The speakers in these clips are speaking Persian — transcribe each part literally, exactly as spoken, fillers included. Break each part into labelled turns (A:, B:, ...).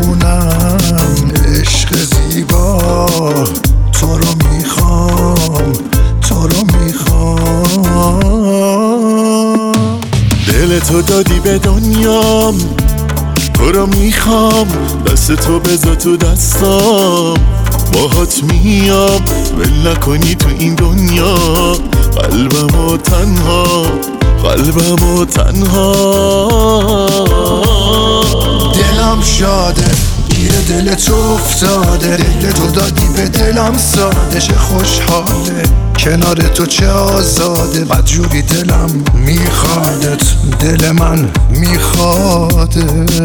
A: جونم عشق زیبا، تو رو میخوام، تو رو میخوام.
B: دل تو دادی به دنیام، تو رو میخوام، دست تو بذار تو دستام، باهات میام ول نکنی تو این دنیا، قلبمو تنها، قلبمو تنها.
A: دلم شاده گیر دل تو افتاده، دل تو دادی به دلم ساده، چه خوشحاله کنار تو چه آزاده، بدجوری دلم میخوادت، دل من میخواده.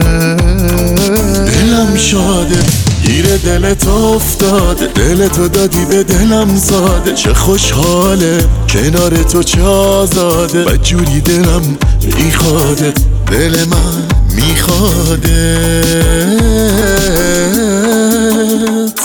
B: دلم شاده گیر دل تو افتاده، دل تو دادی به دلم زاده، چه خوشحاله کنار تو چه آزاده، بدجوری دلم میخوادت، دل من میخوادت.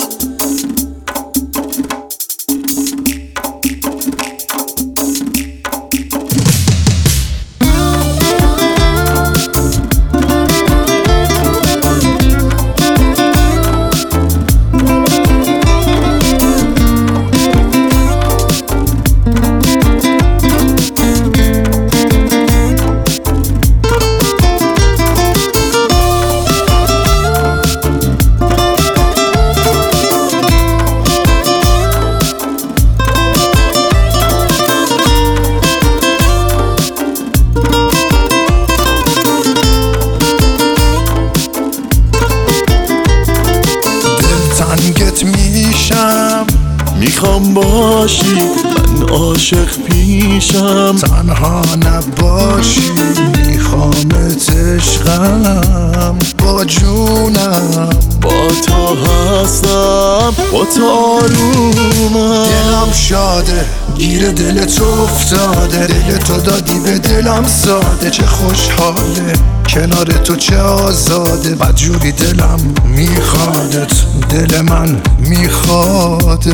A: تنگت میشم،
B: میخوام باشی من عاشق پیشم،
A: تنها نباشی میخوامت عشقم، با جونم
B: با تو هستم، با تو آرومم.
A: دلم شاده گیر دل تو افتاده، دل تو دادی به دلم ساده، چه خوشحاله کنار تو چه آزاده، بدجوری دلم میخوادت، دل من میخواده.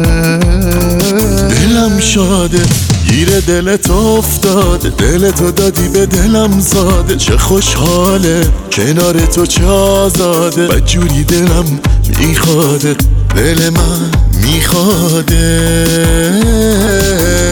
B: دلم شاده گیر دل تو افتاده، دل تو دادی به دلم زاده، چه خوشحاله کنار تو چه آزاده، بدجوری دلم میخوادت، دل من میخواده.